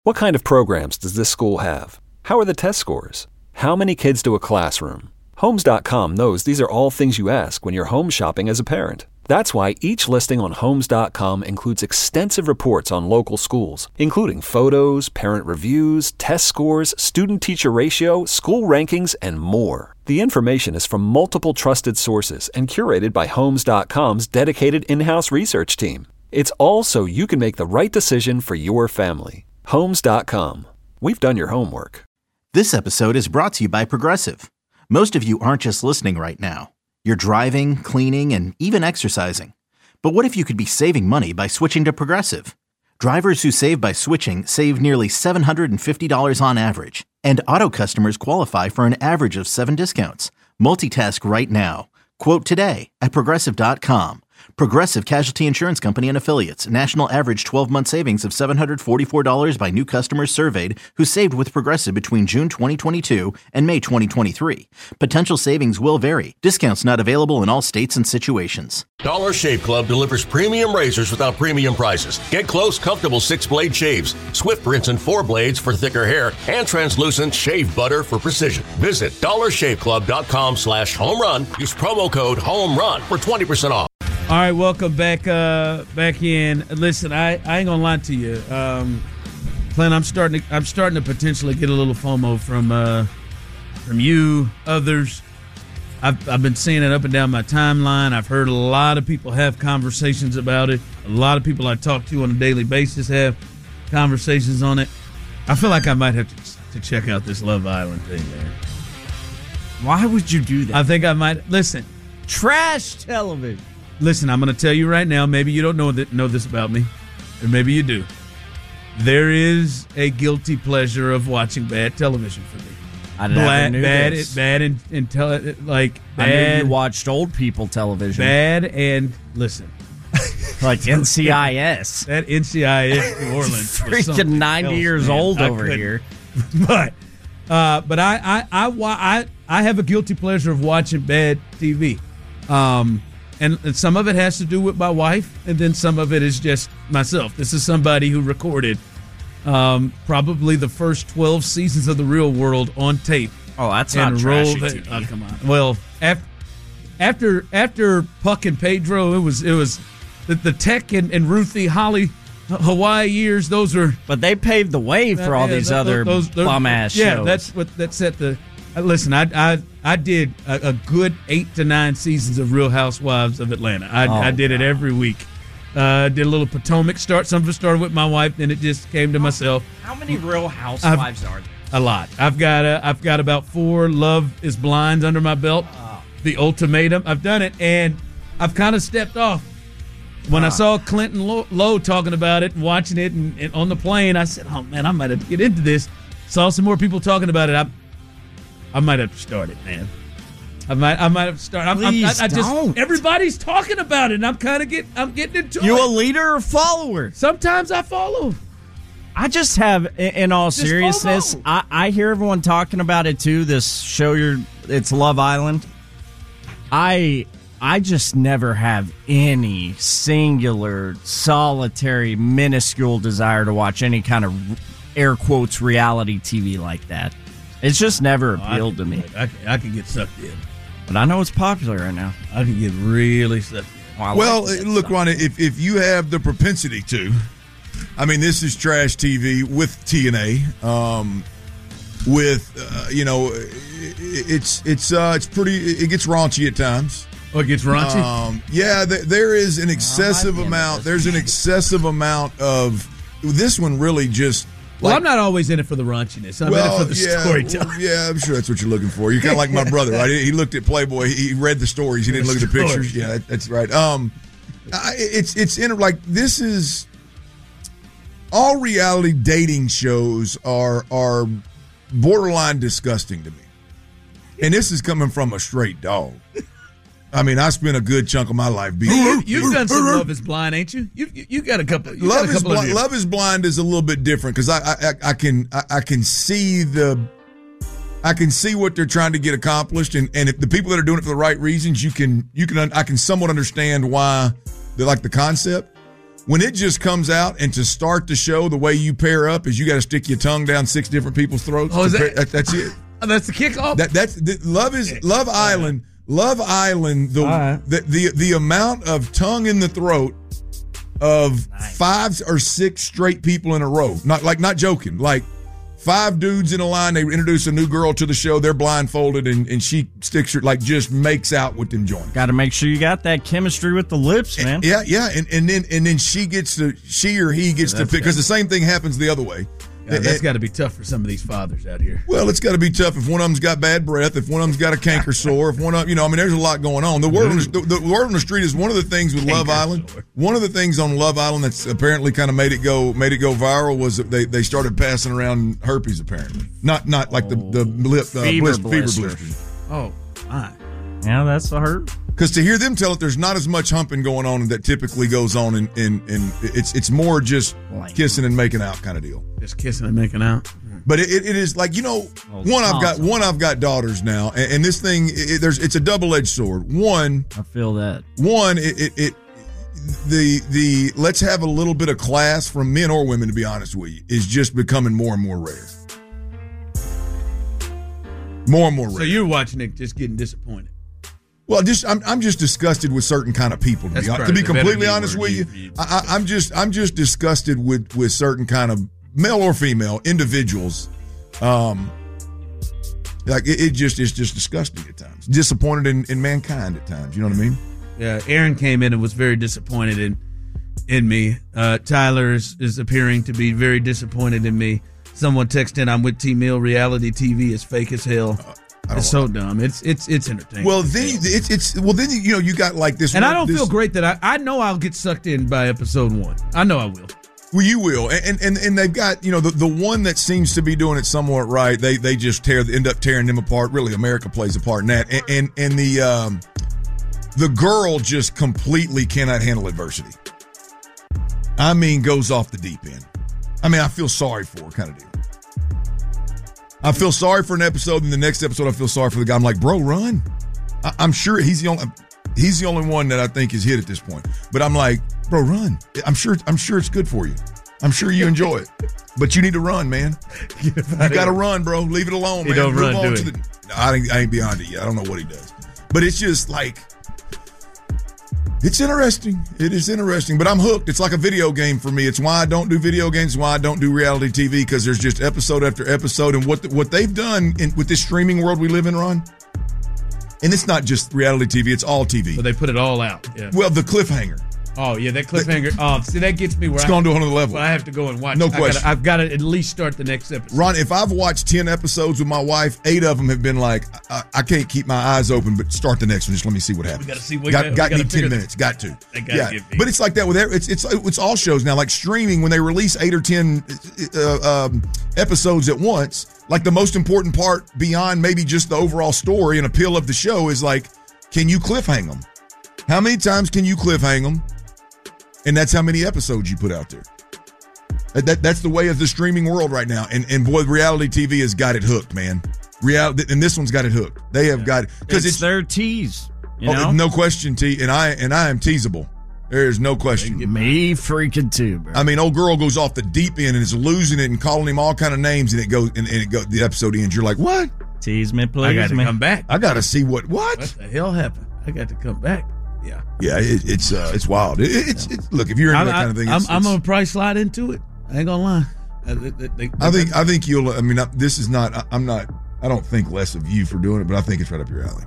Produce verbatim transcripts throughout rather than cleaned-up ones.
What kind of programs does this school have? How are the test scores? How many kids do a classroom? Homes dot com knows these are all things you ask when you're home shopping as a parent. That's why each listing on Homes dot com includes extensive reports on local schools, including photos, parent reviews, test scores, student-teacher ratio, school rankings, and more. The information is from multiple trusted sources and curated by Homes dot com's dedicated in-house research team. It's all so you can make the right decision for your family. Homes dot com. We've done your homework. This episode is brought to you by Progressive. Most of you aren't just listening right now. You're driving, cleaning, and even exercising. But what if you could be saving money by switching to Progressive? Drivers who save by switching save nearly seven hundred fifty dollars on average. And auto customers qualify for an average of seven discounts. Multitask right now. Quote today at Progressive dot com. Progressive Casualty Insurance Company and Affiliates. National average twelve-month savings of seven hundred forty-four dollars by new customers surveyed who saved with Progressive between June twenty twenty-two and May twenty twenty-three. Potential savings will vary. Discounts not available in all states and situations. Dollar Shave Club delivers premium razors without premium prices. Get close, comfortable six-blade shaves, swift rinse and four blades for thicker hair, and translucent shave butter for precision. Visit dollar shave club dot com slash home run. Use promo code HOMERUN for twenty percent off. All right, welcome back uh, back in. Listen, I, I ain't gonna lie to you, um, Clint. I'm starting to I'm starting to potentially get a little FOMO from uh, from you, others. I've I've been seeing it up and down my timeline. I've heard a lot of people have conversations about it. A lot of people I talk to on a daily basis have conversations on it. I feel like I might have to, to check out this Love Island thing, man. Why would you do that? I think I might listen. Trash television. Listen, I'm going to tell you right now, maybe you don't know that, know this about me, or maybe you do. There is a guilty pleasure of watching bad television for me. I never bad, knew bad, this. Bad and, and tele, like bad. I knew you watched old people television. Bad and listen, like N C I S. That N C I S New Orleans, freaking ninety else, years man. old I over couldn't. here. But, uh, but I, I, I, I, I have a guilty pleasure of watching bad T V. Um. And some of it has to do with my wife, and then some of it is just myself. This is somebody who recorded um, probably the first twelve seasons of The Real World on tape. Oh, that's and not trashy rolled T V. It, oh, come on. Well, after after after Puck and Pedro, it was it was the, the Tech and, and Ruthie Holly Hawaii years. Those were, but they paved the way for all yeah, these those, other those, those, bum ass yeah, shows. Yeah, that's what that set the. Uh, listen, I I I did a, a good eight to nine seasons of Real Housewives of Atlanta. I, oh, I did God. it every week. Uh, did a little Potomac start. Some of it started with my wife, then it just came to myself. How many Real Housewives I've, are there? A lot. I've got uh, I've got about four Love is Blind under my belt. Oh. The Ultimatum. I've done it, and I've kind of stepped off. When oh. I saw Clinton Lowe, Lowe talking about it and watching it and, and on the plane, I said, "Oh man, I might have to get into this." Saw some more people talking about it. I, I might have to start it, man. I might, I might have started. Please I, I, I just, don't. Everybody's talking about it, and I'm kind of get, I'm getting into you it. You a leader or follower? Sometimes I follow. I just have, in all just seriousness, I, I hear everyone talking about it too. This show, your, it's Love Island. I, I just never have any singular, solitary, minuscule desire to watch any kind of air quotes reality T V like that. It's just never appealed oh, to me. I can, I can get sucked in. But I know it's popular right now. I can get really sucked in. Well, well like look, stuff. Ronnie, if, if you have the propensity to, I mean, this is trash T V with T N A. Um, with, uh, you know, it's it's uh, it's pretty, it gets raunchy at times. Oh, it gets raunchy? Um, yeah, th- there is an excessive oh, amount. There's an excessive amount of, this one really just, Well, like, I'm not always in it for the raunchiness. I'm well, in it for the yeah, storytelling. Well, yeah, I'm sure that's what you're looking for. You're kind of like my brother, right? He looked at Playboy. He read the stories. He didn't look at the pictures. Yeah, that's right. Um, it's it's in like this is all reality dating shows are are borderline disgusting to me, and this is coming from a straight dog. I mean, I spent a good chunk of my life being. You, you've done some Love is Blind, ain't you? You you, you got a couple. You Love got a is couple blind. of Love is Blind is a little bit different because I, I I can I, I can see the I can see what they're trying to get accomplished, and, and if the people that are doing it for the right reasons, you can you can I can somewhat understand why they like the concept. when it just comes out and to start the show, the way you pair up is you got to stick your tongue down six different people's throats. Oh, is pair, that, that, that's it. Oh, that's the kickoff. That that's the, Love is Love Island. Love Island. The, right. the the the amount of tongue in the throat of Nice. five or six straight people in a row. Not like not joking. Like five dudes in a line. They introduce a new girl to the show. They're blindfolded, and, and she sticks her like just makes out with them joints. Got to make sure you got that chemistry with the lips, man. Yeah, yeah, and, and then and then she gets to she or he gets Yeah, to that's pick because the same thing happens the other way. Yeah, that's And- got to be tough for some of these fathers out here. Well, it's got to be tough if one of them's got bad breath, if one of them's got a canker sore, if one of you know, I mean, there's a lot going on. The word on the, the, the word on the street is one of the things with Love Canker Island. sore. One of the things on Love Island that's apparently kind of made it go made it go viral was that they, they started passing around herpes. Apparently, not not like the the lip uh, Fever blister, fever blister. blisters. Oh, my. Yeah, that's the hurt. Because to hear them tell it, there's not as much humping going on that typically goes on, in in, in it's it's more just Like- kissing and making out kind of deal. Just kissing and making out. But it, it is like you know, Well, one I've got awesome. one I've got daughters now, and, and this thing it, there's it's a double edged sword. One I feel that. one it, it it the the let's have a little bit of class from men or women, to be honest with you, is just becoming more and more rare. More and more rare. So you're watching it just getting disappointed. Well, just I'm I'm just disgusted with certain kind of people. To That's be, hon- to probably be the better completely D honest word with you- you, you- I, I, I'm just I'm just disgusted with with certain kind of male or female individuals. Um, like it, it just it's just disgusting at times. Disappointed in, in mankind at times. You know what I mean? Yeah, Aaron came in and was very disappointed in in me. Uh, Tyler is, is appearing to be very disappointed in me. Someone texted in, "I'm with T Mill. Reality T V is fake as hell." I don't It's so dumb. It's it's it's entertaining. Well, then you, it's it's well then you, you know you got like this, and I one- don't this, feel great that I I know I'll get sucked in by episode one. I know I will. Well, you will, and and and they've got you know the, the one that seems to be doing it somewhat right. They they just tear end up tearing them apart. Really, America plays a part in that, and and, and the um, the girl just completely cannot handle adversity. I mean, goes off the deep end. I mean, I feel sorry for her, kind of deal. I feel sorry for an episode, and the next episode, I feel sorry for the guy. I'm like, bro, run. I, I'm sure he's the only he's the only one that I think is hit at this point. But I'm like, bro, run. I'm sure I'm sure it's good for you. I'm sure you enjoy it. But you need to run, man. You got to run, bro. Leave it alone, He man. don't Move run, on do to he? the. No, I ain't, I ain't beyond it yet. I don't know what he does. But it's just like, it's interesting. It is interesting. But I'm hooked. It's like a video game for me. It's why I don't do video games. Why I don't do reality T V, because there's just episode after episode. And what the, what they've done in, with this streaming world we live in, Ron. And it's not just reality T V. It's all T V. So they put it all out. Yeah. Well, the cliffhanger. Oh yeah, that cliffhanger. Oh, see, that gets me where It's I, gone to another level. where I have to go and watch. No I gotta- question. I've got to at least start the next episode. Ron, if I've watched ten episodes with my wife, eight of them have been like, I, I can't keep my eyes open, but start the next one. Just let me see what happens. We gotta see what- got, we got gotta me figure ten this- minutes. Got to. They gotta Yeah, give me- but it's like that with every, it's it's it's all shows now. Like streaming, when they release eight or ten uh, um, episodes at once, like the most important part beyond maybe just the overall story and appeal of the show is like, can you cliffhang them? How many times can you cliffhang them? And that's how many episodes you put out there. That, that that's the way of the streaming world right now. And and boy, reality T V has got it hooked, man. Reality, and this one's got it hooked. They have got it because It's, it's, their tease. You oh, know? no question. T and I and I am teasable. There is no question. Me freaking too, bro. I mean, old girl goes off the deep end and is losing it and calling him all kind of names, and it goes and, and it go the episode ends. You're like, what? Tease me, please. I got to me. come back. I got to see what what. What the hell happened? I got to come back. Yeah. Yeah, it, it's uh, it's wild. It, it's, it's look if you're into I'm, that kind of thing. I'm, It's, I'm it's- gonna probably slide into it. I ain't gonna lie. I, they- they- they- I think I think you'll. I mean, I, this is not. I, I'm not. I don't think less of you for doing it, but I think it's right up your alley.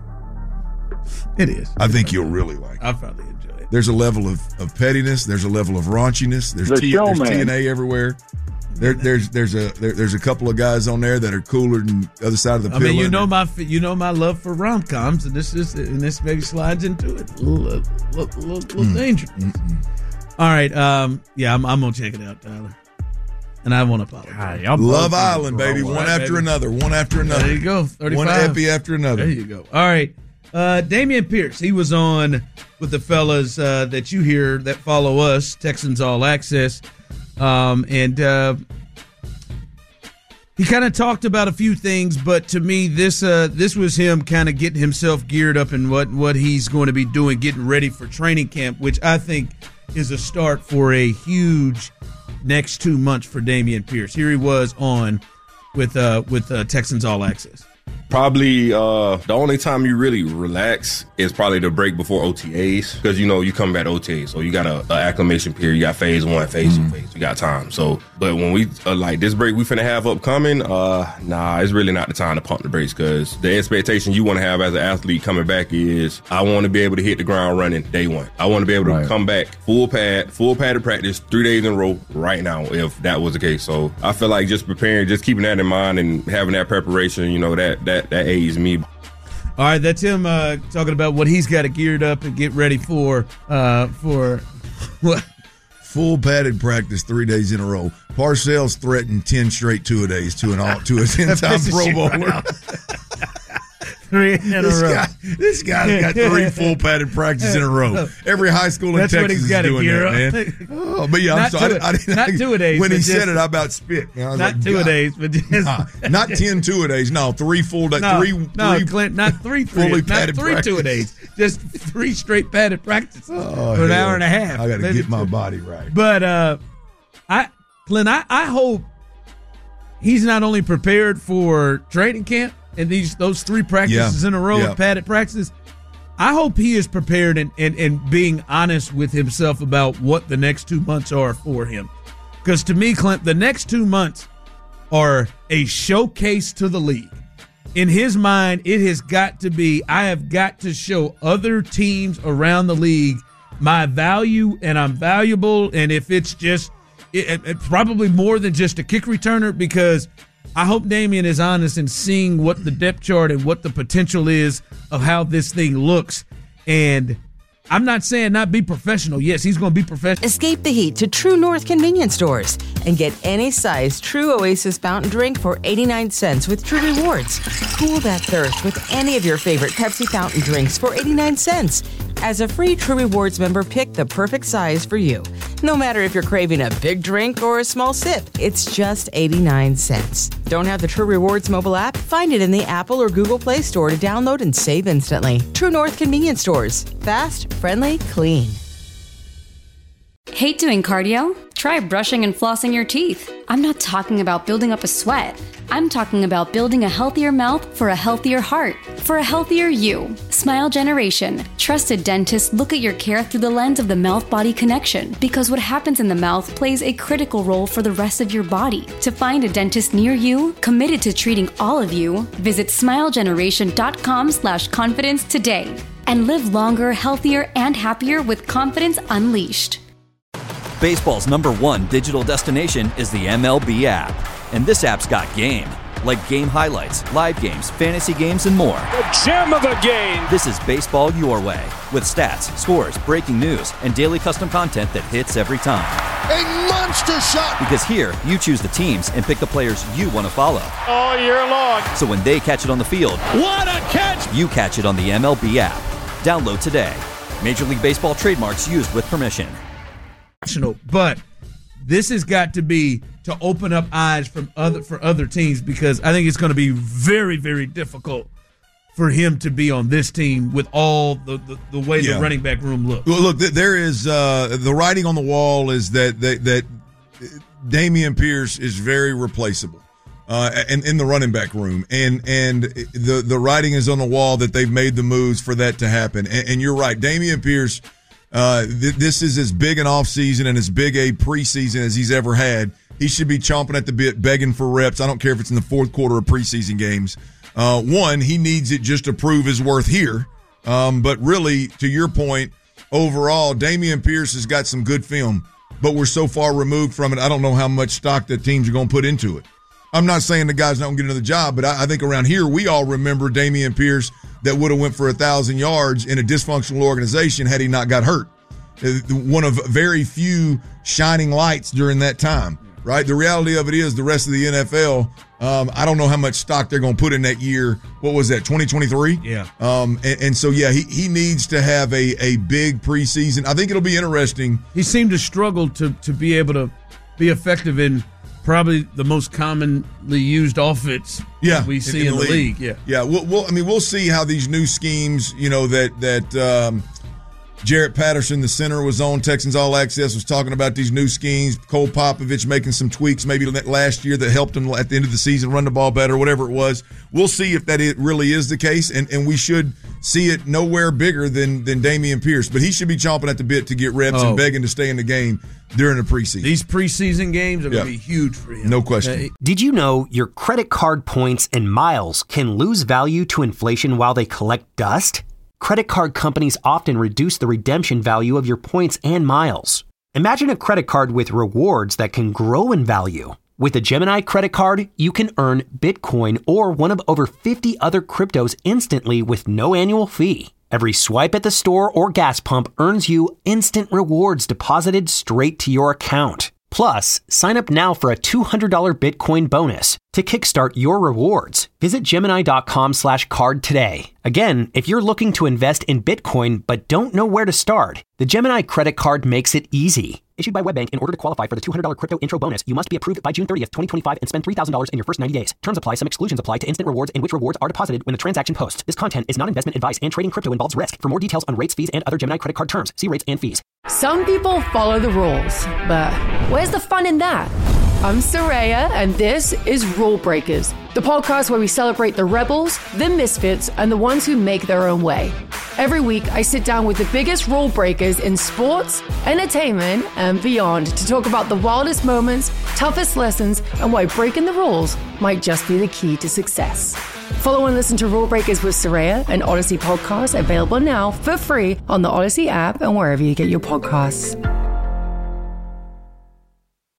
it is. I think you'll really like it. I'll probably enjoy it. There's a level of, of pettiness. There's a level of raunchiness. There's, The T, there's showman. T N A everywhere. There, there's there's a there, there's a couple of guys on there that are cooler than the other side of the I pillow. mean, you know my you know my love for rom coms, and this is and this maybe slides into it. A little, little, little, little Mm. dangerous. All right, um, yeah, I'm, I'm gonna check it out, Tyler, and I want to apologize. God, y'all Love both Island, baby. grow One up. right, after baby. another. One after another. There you go, thirty-five. One epi after another. There you go. All right. Uh, Damian Pierce, he was on with the fellas uh, that you hear that follow us, Texans All Access. Um, and uh, He kind of talked about a few things, but to me, this uh, this was him kind of getting himself geared up in what, what he's going to be doing, getting ready for training camp, which I think is a start for a huge next two months for Dameon Pierce. Here he was on with uh, with uh, Texans All Access. Probably uh, the only time you really relax is probably the break before O T As, because, you know, you come back to O T As, so you got a, a acclimation period. You got phase one, phase mm. two, phase two. You got time. So, but when we, uh, like this break we finna have upcoming, uh, nah, it's really not the time to pump the brakes, because the expectation you want to have as an athlete coming back is, I want to be able to hit the ground running day one. I want to be able to right. come back full pad, full padded practice, three days in a row right now, if that was the case. So I feel like just preparing, just keeping that in mind and having that preparation, you know, that, that, that aids me. All right, that's him uh, talking about what he's got to geared up and get ready for. Uh, for what? Full padded practice three days in a row. Parcells threatened ten straight two-a-days to an all to a ten-time Pro Bowler. Three in this a row. Guy, this guy's got three full padded practices in a row. Every high school in That's Texas is doing that, up. man. Oh, but yeah, I'm not sorry. Two, I, I didn't, not two-a-days. When he just, said it, I about spit. You know, I was not like, two-a-days, but just. Nah, not ten two-a-days. No, three full days. No, three, no, three Clint, not three, three fully not padded three practice. two-a-days. Just three straight padded practices oh, for an hell. hour and a half. I got to Maybe get my two. body right. But, uh, I, Clint, I, I hope he's not only prepared for training camp and these those three practices yeah. in a row yeah. of padded practices. I hope he is prepared and, and, and being honest with himself about what the next two months are for him. Because to me, Clint, the next two months are a showcase to the league. In his mind, it has got to be, I have got to show other teams around the league my value, and I'm valuable. And if it's just, it, it, probably more than just a kick returner, because I hope Dameon is honest in seeing what the depth chart and what the potential is of how this thing looks. And I'm not saying not be professional. Yes, he's going to be professional. Escape the heat to True North convenience stores and get any size True Oasis fountain drink for eighty-nine cents with True Rewards. Cool that thirst with any of your favorite Pepsi fountain drinks for eighty-nine cents. As a free True Rewards member, pick the perfect size for you. No matter if you're craving a big drink or a small sip, it's just eighty-nine cents. Don't have the True Rewards mobile app? Find it in the Apple or Google Play Store to download and save instantly. True North convenience stores. Fast, friendly, clean. Hate doing cardio? Try brushing and flossing your teeth. I'm not talking about building up a sweat. I'm talking about building a healthier mouth for a healthier heart, for a healthier you. Smile Generation. Trusted dentists look at your care through the lens of the mouth-body connection, because what happens in the mouth plays a critical role for the rest of your body. To find a dentist near you, committed to treating all of you, visit smilegeneration.com slash confidence today. And live longer, healthier, and happier with confidence unleashed. Baseball's number one digital destination is the M L B app. And this app's got game, like game highlights, live games, fantasy games, and more. The gem of the game! This is baseball your way, with stats, scores, breaking news, and daily custom content that hits every time. A monster shot! Because here, you choose the teams and pick the players you want to follow. All year long. So when they catch it on the field, what a catch! You catch it on the M L B app. Download today. Major League Baseball trademarks used with permission. But this has got to be to open up eyes from other for other teams, because I think it's going to be very, very difficult for him to be on this team with all the, the, the way yeah. the running back room looks. Well, look, there is uh, the writing on the wall is that that, that Dameon Pierce is very replaceable uh, in, in the running back room, and and the the writing is on the wall that they've made the moves for that to happen. And, and you're right, Dameon Pierce. Uh, th- this is as big an offseason and as big a preseason as he's ever had. He should be chomping at the bit, begging for reps. I don't care if it's in the fourth quarter of preseason games. Uh, one, he needs it just to prove his worth here. Um, but really, to your point, overall, Dameon Pierce has got some good film, but we're so far removed from it, I don't know how much stock that teams are going to put into it. I'm not saying the guy's not going to get another job, but I, I think around here we all remember Dameon Pierce that would have went for a thousand yards in a dysfunctional organization had he not got hurt. One of very few shining lights during that time, right? The reality of it is the rest of the N F L, um, I don't know how much stock they're going to put in that year. What was that, twenty twenty-three? Yeah. Um, and, and so, yeah, he, he needs to have a, a big preseason. I think it'll be interesting. He seemed to struggle to, to be able to be effective in probably the most commonly used offense yeah, that we see in, in the, the league. league. Yeah, yeah. We'll, we'll, I mean, we'll see how these new schemes, you know, that that um, Jarrett Patterson, the center, was on Texans All Access, was talking about these new schemes. Cole Popovich making some tweaks maybe last year that helped him at the end of the season run the ball better, whatever it was. We'll see if that it really is the case, and, and we should see it nowhere bigger than than Dameon Pierce. But he should be chomping at the bit to get reps oh. and begging to stay in the game during the preseason. These preseason games are yeah. going to be huge for him. No question. Did you know your credit card points and miles can lose value to inflation while they collect dust? Credit card companies often reduce the redemption value of your points and miles. Imagine a credit card with rewards that can grow in value. With a Gemini credit card, you can earn Bitcoin or one of over fifty other cryptos instantly with no annual fee. Every swipe at the store or gas pump earns you instant rewards deposited straight to your account. Plus, sign up now for a two hundred dollars Bitcoin bonus. To kickstart your rewards, visit Gemini.com slash card today. Again, if you're looking to invest in Bitcoin but don't know where to start, the Gemini credit card makes it easy. Issued by WebBank, in order to qualify for the two hundred dollars crypto intro bonus, you must be approved by June thirtieth, twenty twenty-five and spend three thousand dollars in your first ninety days. Terms apply. Some exclusions apply to instant rewards in which rewards are deposited when the transaction posts. This content is not investment advice and trading crypto involves risk. For more details on rates, fees, and other Gemini credit card terms, see rates and fees. Some people follow the rules, but where's the fun in that? I'm Soraya, and this is Rule Breakers, the podcast where we celebrate the rebels, the misfits, and the ones who make their own way. Every week, I sit down with the biggest rule breakers in sports, entertainment, and beyond to talk about the wildest moments, toughest lessons, and why breaking the rules might just be the key to success. Follow and listen to Rule Breakers with Soraya, an Odyssey podcast available now for free on the Odyssey app and wherever you get your podcasts.